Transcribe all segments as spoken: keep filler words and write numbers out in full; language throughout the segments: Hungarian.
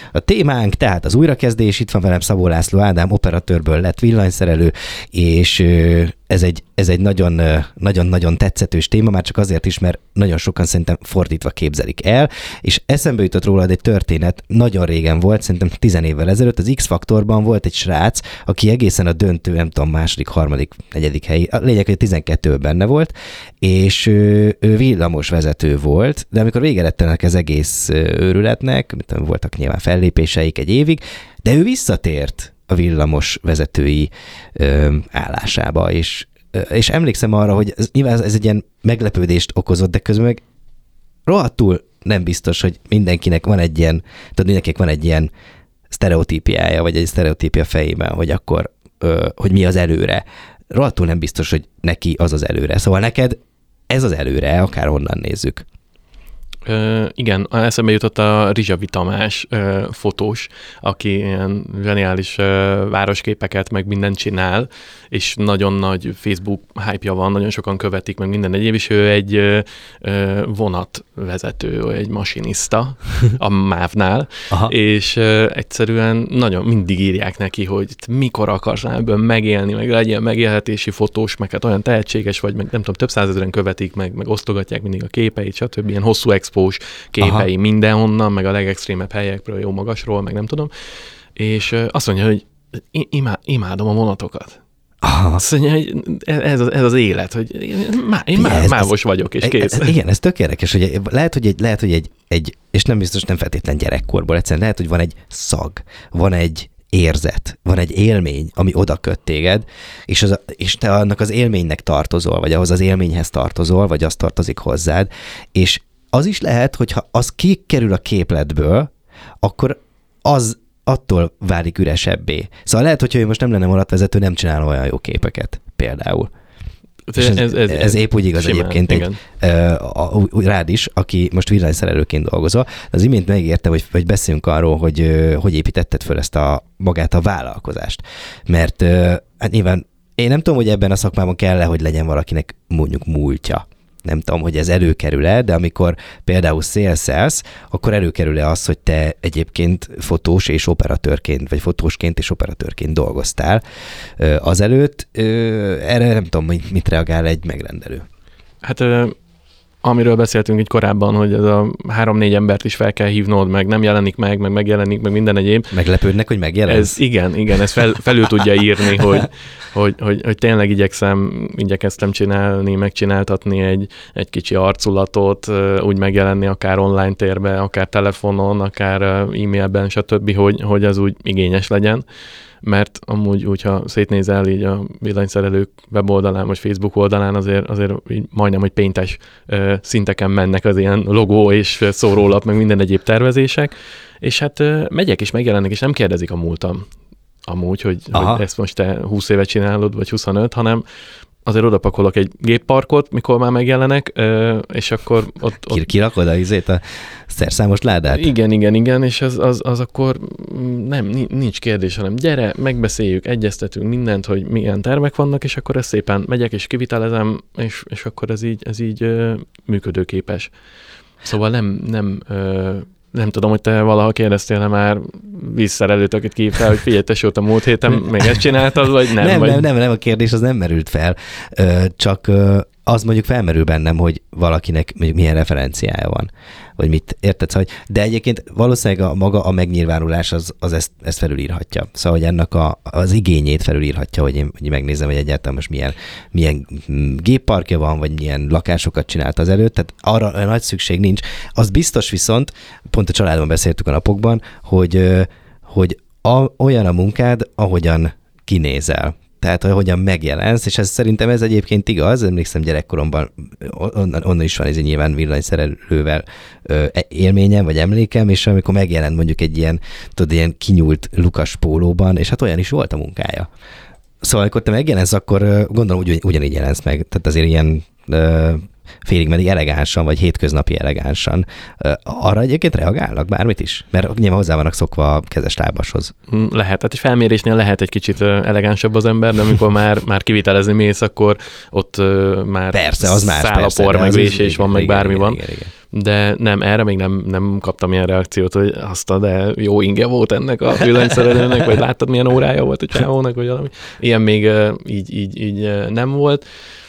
A témánk tehát az újrakezdés, itt van velem Szabó László Ádám, operatőrből lett villanyszerelő, és ez egy, ez egy nagyon, nagyon-nagyon tetszetős téma, már csak azért is, mert nagyon sokan szerintem fordítva képzelik el, és eszembe jutott rólad egy történet, nagyon régen volt, szerintem tíz évvel ezelőtt, az X-faktorban volt egy srác, aki egészen a döntő, nem tudom, második, harmadik, negyedik helyi, a lényeg, hogy tizenkettőben benne volt, és ő, ő villamos vezető volt, de amikor vége lett ennek az egész őrületnek, voltak nyilván fellépéseik egy évig, de ő visszatért a villamos vezetői ö, állásába, és, ö, és emlékszem arra, hogy ez, nyilván ez egy ilyen meglepődést okozott, de közben meg rohadtul nem biztos, hogy mindenkinek van egy ilyen, tudod, mindenkinek van egy ilyen sztereotípiája, vagy egy sztereotípia fejében, hogy akkor, ö, hogy mi az előre. Rohadtul nem biztos, hogy neki az az előre. Szóval neked ez az előre, akárhonnan nézzük. Ö, igen, eszembe jutott a Rizsavi Tamás ö, fotós, aki ilyen zseniális ö, városképeket, meg mindent csinál, és nagyon nagy Facebook hype-ja van, nagyon sokan követik, meg minden egyéb, és ő egy ö, ö, vonatvezető, egy masinista a mávnál, és ö, egyszerűen nagyon mindig írják neki, hogy mikor akarsz ebből megélni, meg legyen megélhetési fotós, meg hát olyan tehetséges vagy, meg nem tudom, több százezren követik, meg, meg osztogatják mindig a képeit, stb. Ilyen hosszú expós képei Aha. mindenhonnan, meg a legextrémebb helyekről, jó magasról, meg nem tudom. És azt mondja, hogy imá, imádom a vonatokat. Aha. Azt mondja, hogy ez az, ez az élet, hogy má, én má, ez, mávos ez, vagyok, és kész. Ez, igen, ez tök érdekes, hogy lehet, hogy egy, lehet, hogy egy, egy, és nem biztos, nem feltétlen gyerekkorból, egyszerűen lehet, hogy van egy szag, van egy érzet, van egy élmény, ami oda köt téged, és, az, és te annak az élménynek tartozol, vagy ahhoz az élményhez tartozol, vagy az tartozik hozzád, és az is lehet, hogyha az kikerül a képletből, akkor az attól válik üresebbé. Szóval lehet, hogyha ő most nem lenne vonatvezető, nem csinál olyan jó képeket, például. Ez, ez, ez, ez épp úgy igaz simán, egyébként egy, uh, a, rád is, aki most villanyszerelőként dolgozol. Az imént megértem, hogy, hogy beszéljünk arról, hogy uh, hogy építetted föl ezt a magát a vállalkozást. Mert uh, hát nyilván én nem tudom, hogy ebben a szakmában kell-e, hogy legyen valakinek mondjuk múltja. Nem tudom, hogy ez előkerül-e, de amikor például szélszelsz, akkor előkerül-e az, hogy te egyébként fotós és operatőrként, vagy fotósként és operatőrként dolgoztál azelőtt. Erre nem tudom, mit reagál egy megrendelő. Hát amiről beszéltünk így korábban, hogy ez a három-négy embert is fel kell hívnod, meg nem jelenik meg, meg megjelenik, meg minden egyéb. Meglepődnek, hogy megjelensz? Ez igen, igen, ez fel, felül tudja írni, hogy, hogy, hogy, hogy tényleg igyekszem, igyekeztem csinálni, megcsináltatni egy, egy kicsi arculatot, úgy megjelenni akár online térben, akár telefonon, akár e-mailben, stb., hogy, hogy az úgy igényes legyen. Mert amúgy, hogyha szétnézel így a villanyszerelők weboldalán, vagy Facebook oldalán, azért, azért így majdnem, hogy paintes uh, szinteken mennek az ilyen logó és szórólap, meg minden egyéb tervezések, és hát uh, megyek és megjelennek, és nem kérdezik a múltam amúgy, hogy, hogy ezt most te húsz évet csinálod, vagy huszonöt, hanem azért odapakolok egy gépparkot, mikor már megjelenek, és akkor ott... ott... Kirakod a izét, a szerszámos ládát? Igen, igen, igen, és az, az, az akkor nem, nincs kérdés, hanem gyere, megbeszéljük, egyeztetünk mindent, hogy milyen tervek vannak, és akkor ezt szépen megyek és kivitelezem, és, és akkor ez így, ez így működőképes. Szóval nem... nem Nem tudom, hogy te valaha kérdeztél már vízszerelőt, akit kihívtál, hogy figyelj, te a múlt héten még ezt csináltad, vagy nem? Nem, vagy... nem, nem, nem, a kérdés az nem merült fel, csak az mondjuk felmerül bennem, hogy valakinek milyen referenciája van, vagy mit érted, szóval, de egyébként valószínűleg a maga a megnyilvánulás az, az ezt, ezt felülírhatja. Szóval, hogy ennek a, az igényét felülírhatja, hogy én hogy megnézem, hogy egyáltalán most milyen, milyen gépparkja van, vagy milyen lakásokat csinált az előtt, tehát arra nagy szükség nincs. Az biztos viszont, pont a családban beszéltük a napokban, hogy, hogy a, olyan a munkád, ahogyan kinézel. Tehát, hogy hogyan megjelensz, és ez szerintem ez egyébként igaz, emlékszem gyerekkoromban, onnan, onnan is van ez nyilván villanyszerelővel ö, élményem, vagy emlékem, és amikor megjelent mondjuk egy ilyen, tudod, ilyen kinyúlt lukas pólóban, és hát olyan is volt a munkája. Szóval, amikor te megjelensz, akkor gondolom ugy, ugyanígy jelensz meg, tehát azért ilyen ö, félig meddig elegánsan, vagy hétköznapi elegánsan. Arra egyébként reagálnak bármit is? Mert nyilván hozzá vannak szokva a kezes lábashoz. Lehet, hát egy felmérésnél lehet egy kicsit elegánsabb az ember, de amikor már, már kivitelezni mész, akkor ott már persze, az más, szálapor, meg vésés van, meg bármi van. Igen, igen. de nem, erre még nem, nem kaptam ilyen reakciót, hogy azt a, de jó inge volt ennek a villanyszerelőnek, vagy láttad, milyen órája volt a csávónak, vagy valami. Ilyen még így, így, így nem volt,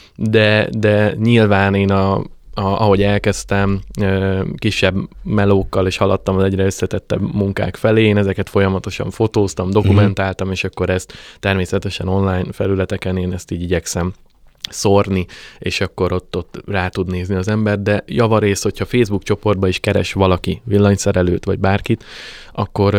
de, de nyilván én a A, ahogy elkezdtem, kisebb melókkal, és haladtam az egyre összetettebb munkák felé, én ezeket folyamatosan fotóztam, dokumentáltam, és akkor ezt természetesen online felületeken én ezt így igyekszem szórni, és akkor ott, ott rá tud nézni az ember, de javarész, hogyha Facebook csoportba is keres valaki villanyszerelőt, vagy bárkit, akkor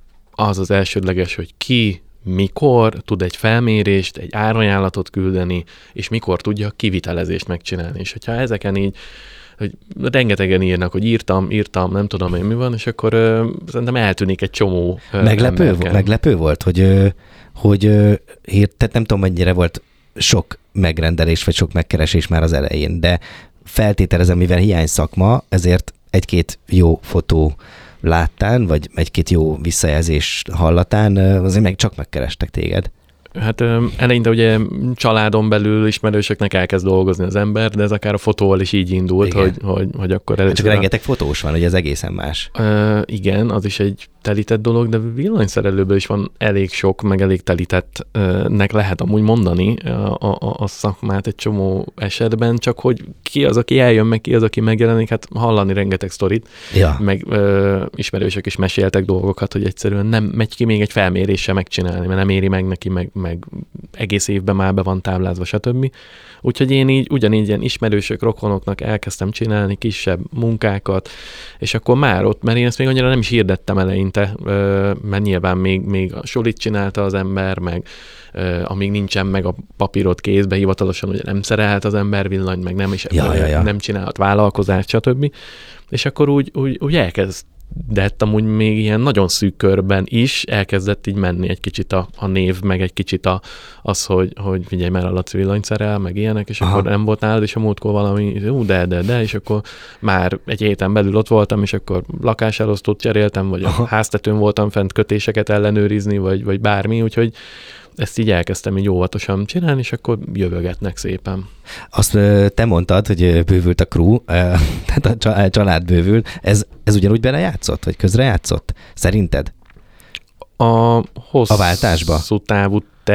az az elsődleges, hogy ki, mikor tud egy felmérést, egy árajánlatot küldeni, és mikor tudja a kivitelezést megcsinálni. És hogyha ezeken így, hogy rengetegen írnak, hogy írtam, írtam, nem tudom én mi van, és akkor ö, szerintem eltűnik egy csomó ö, meglepő, meglepő volt, hogy, ö, hogy ö, hírt, tehát nem tudom, mennyire volt sok megrendelés, vagy sok megkeresés már az elején, de feltételezem, mivel hiány szakma, ezért egy-két jó fotó láttán, vagy egy-két jó visszajelzés hallatán, azért meg csak megkerestek téged. Hát eleinte ugye családon belül ismerősöknek elkezd dolgozni az ember, de ez akár a fotóval is így indult, hogy, hogy, hogy akkor először... Csak rengeteg fotós van, hogy ez egészen más. Uh, igen, az is egy telített dolog, de villanyszerelőből is van elég sok, meg elég telítettnek lehet amúgy mondani a, a, a szakmát egy csomó esetben, csak hogy ki az, aki eljön, meg ki az, aki megjelenik, hát hallani rengeteg sztorit, ja. meg uh, ismerősök is meséltek dolgokat, hogy egyszerűen nem megy ki még egy felméréssel megcsinálni, mert nem éri meg neki, meg, meg egész évben már be van táblázva, stb. Úgyhogy én így ugyanígy ilyen ismerősök, rokonoknak elkezdtem csinálni kisebb munkákat, és akkor már ott, mert én ezt még annyira nem is hirdettem eleinte, mert nyilván még, még a solit csinálta az ember, meg amíg nincsen meg a papírot kézbe, hivatalosan ugye nem szerelt az ember villanyt, meg nem is ja, ja, ja. nem csinálhat vállalkozást, stb. És akkor úgy, úgy, úgy elkezd de amúgy még ilyen nagyon szűk körben is elkezdett így menni egy kicsit a, a név, meg egy kicsit a, az, hogy, hogy figyelj már, a Laci villanyszerel, meg ilyenek, és Aha. akkor nem volt nálad, és a múltkor valami, ú, de, de, de, és akkor már egy héten belül ott voltam, és akkor lakáselosztót cseréltem, vagy Aha. a háztetőn voltam fent kötéseket ellenőrizni, vagy, vagy bármi, úgyhogy ezt így elkezdtem így óvatosan csinálni, és akkor jövögetnek szépen. Azt te mondtad, hogy bővült a crew, tehát a család bővül. Ez, ez ugyanúgy benne játszott, vagy közre játszott? Szerinted? A hosszú a váltásba? távú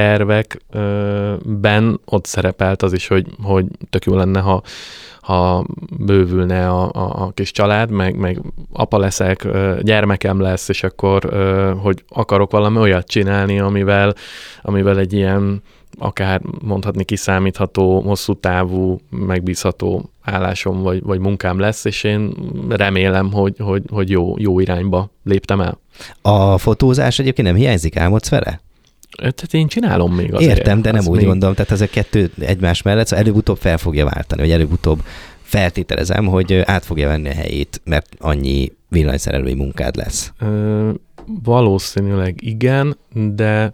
tervekben ott szerepelt az is, hogy, hogy tök jó lenne, ha ha bővülne a, a, a kis család, meg, meg apa leszek, gyermekem lesz, és akkor, hogy akarok valami olyat csinálni, amivel, amivel egy ilyen, akár mondhatni kiszámítható, hosszú távú, megbízható állásom vagy, vagy munkám lesz, és én remélem, hogy, hogy, hogy jó, jó irányba léptem el. A fotózás egyébként nem hiányzik, álmodsz vele? Tehát én csinálom még azért. Értem, de nem úgy még... gondolom, tehát ezek kettő egymás mellett, szóval előbb-utóbb fel fogja váltani, vagy előbb-utóbb feltételezem, hogy át fogja venni a helyét, mert annyi villanyszerelői munkád lesz. Ö, valószínűleg igen, de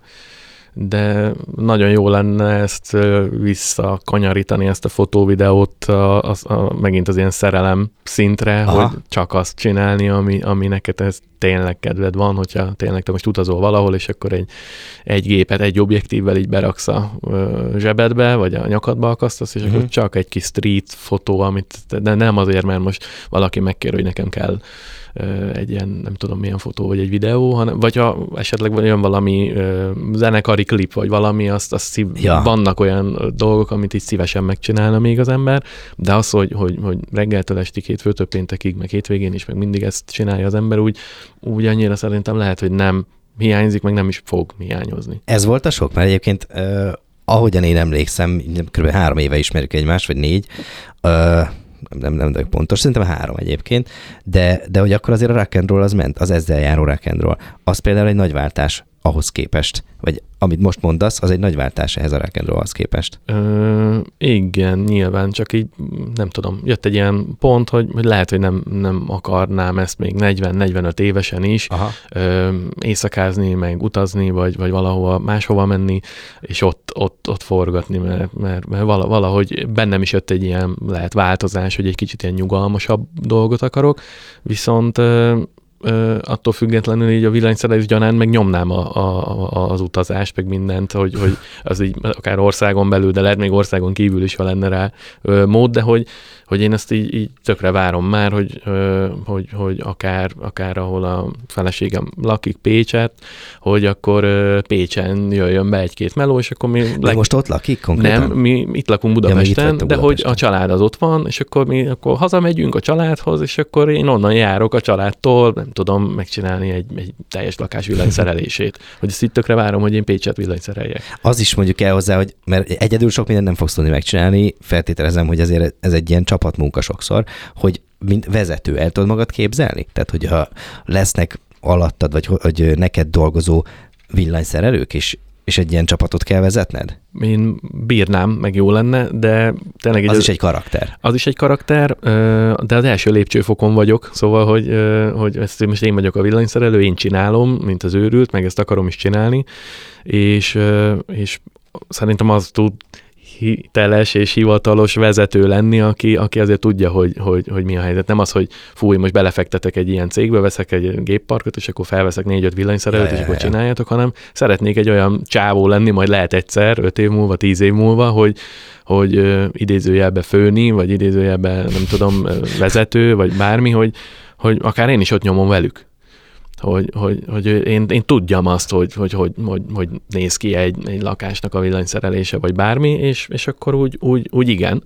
de nagyon jó lenne ezt visszakanyarítani, ezt a fotóvideót a, a, a, megint az ilyen szerelem szintre, Aha. hogy csak azt csinálni, ami, ami neked ez tényleg kedved van, hogyha tényleg te most utazol valahol, és akkor egy, egy gépet, egy objektívvel így beraksz a zsebedbe, vagy a nyakadba akasztasz, és uh-huh. akkor csak egy kis street fotó, amit, de nem azért, mert most valaki megkér, hogy nekem kell egy ilyen, nem tudom milyen fotó, vagy egy videó, hanem, vagy ha esetleg van valami uh, zenekari klip, vagy valami, azt, azt szív, ja. vannak olyan dolgok, amit így szívesen megcsinálna még az ember, de az, hogy, hogy, hogy reggeltől estig, hétfőtől péntekig, meg hétvégén is, meg mindig ezt csinálja az ember, úgy, úgy annyira szerintem lehet, hogy nem hiányzik, meg nem is fog hiányozni. Ez volt a sok, mert egyébként uh, ahogyan én emlékszem, kb. három éve ismerjük egymást, vagy négy, uh, nem, nem vagyok pontos, szerintem három egyébként, de, de hogy akkor azért a rock and roll az ment, az ezzel járó rock and roll. Az például egy nagy váltás ahhoz képest, vagy amit most mondasz, az egy nagy váltás ehhez a rock and rollhoz képest. Ö, igen, nyilván, csak így nem tudom, jött egy ilyen pont, hogy, hogy lehet, hogy nem, nem akarnám ezt még negyven-negyvenöt évesen is ö, éjszakázni, meg utazni, vagy, vagy valahova máshova menni, és ott, ott, ott forgatni, mert, mert, mert valahogy bennem is jött egy ilyen lehet változás, hogy egy kicsit ilyen nyugalmasabb dolgot akarok, viszont ö, attól függetlenül így a villanyszerelés gyanán meg nyomnám a, a, az utazást, meg mindent, hogy, hogy az így akár országon belül, de lehet még országon kívül is, ha lenne rá mód, de hogy, hogy én ezt így, így tökre várom már, hogy, hogy, hogy akár, akár ahol a feleségem lakik, Pécset, hogy akkor Pécsen jöjjön be egy-két meló, és akkor mi... De leg... most ott lakik konkrétan? Nem, mi itt lakunk Budapesten, ja, itt de Budapesten. Hogy a család az ott van, és akkor mi akkor hazamegyünk a családhoz, és akkor én onnan járok a családtól, nem tudom megcsinálni egy, egy teljes lakás villanyszerelését. Hogy ezt itt tökre várom, hogy én Pécset villanyszereljek. Az is mondjuk el hozzá, hogy mert egyedül sok mindent nem fogsz tudni megcsinálni, feltételezem, hogy azért ez egy ilyen csapatmunka sokszor, hogy mint vezető el tudod magad képzelni? Tehát, hogy ha lesznek alattad, vagy hogy neked dolgozó villanyszerelők, és és egy ilyen csapatot kell vezetned? Én bírnám, meg jó lenne, de tényleg... Az egy, is egy karakter. Az is egy karakter, de az első lépcsőfokon vagyok, szóval, hogy, hogy ezt most én vagyok a villanyszerelő, én csinálom, mint az őrült, meg ezt akarom is csinálni, és, és szerintem az tud hiteles és hivatalos vezető lenni, aki, aki azért tudja, hogy, hogy, hogy mi a helyzet. Nem az, hogy fú, én most belefektetek egy ilyen cégbe, veszek egy gépparkot, és akkor felveszek négy-öt villanyszerelőt, ja, és ja, akkor ja. csináljátok, hanem szeretnék egy olyan csávó lenni, majd lehet egyszer, öt év múlva, tíz év múlva, hogy, hogy uh, idézőjelbe főni, vagy idézőjelbe, nem tudom, vezető, vagy bármi, hogy, hogy akár én is ott nyomom velük. Hogy, hogy, hogy én, én tudjam azt, hogy hogy, hogy, hogy, hogy néz ki egy, egy lakásnak a villanyszerelése, vagy bármi, és, és akkor úgy, úgy, úgy igen.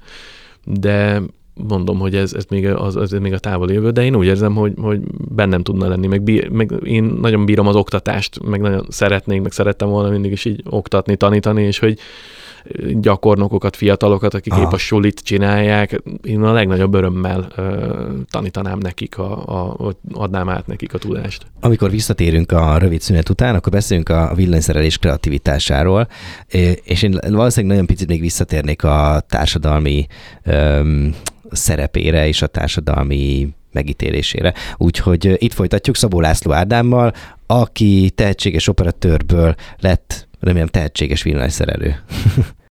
De mondom, hogy ez, ez, még, az, az még a távoli jövő, de én úgy érzem, hogy, hogy bennem tudna lenni. Meg, bí, meg én nagyon bírom az oktatást, meg nagyon szeretnék, meg szerettem volna mindig is így oktatni, tanítani, és hogy gyakornokokat, fiatalokat, akik Aha. épp a sulit csinálják, én a legnagyobb örömmel uh, tanítanám nekik, a, a, adnám át nekik a tudást. Amikor visszatérünk a rövid szünet után, akkor beszélünk a villanyszerelés kreativitásáról, és én valószínűleg nagyon picit még visszatérnék a társadalmi um, szerepére és a társadalmi megítélésére. Úgyhogy itt folytatjuk Szabó László Ádámmal, aki tehetséges operatőrből lett, remélem, tehetséges villanyszerelő.